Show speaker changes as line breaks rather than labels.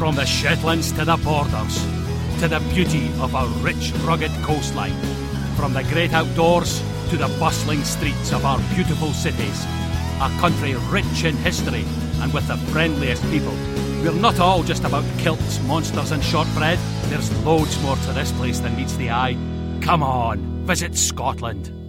From the Shetlands to the borders, to the beauty of our rich, rugged coastline, from the great outdoors to the bustling streets of our beautiful cities, a country rich in history and with the friendliest people. We're not all just about kilts, monsters and shortbread. There's loads more to this place than meets the eye. Come on, visit Scotland.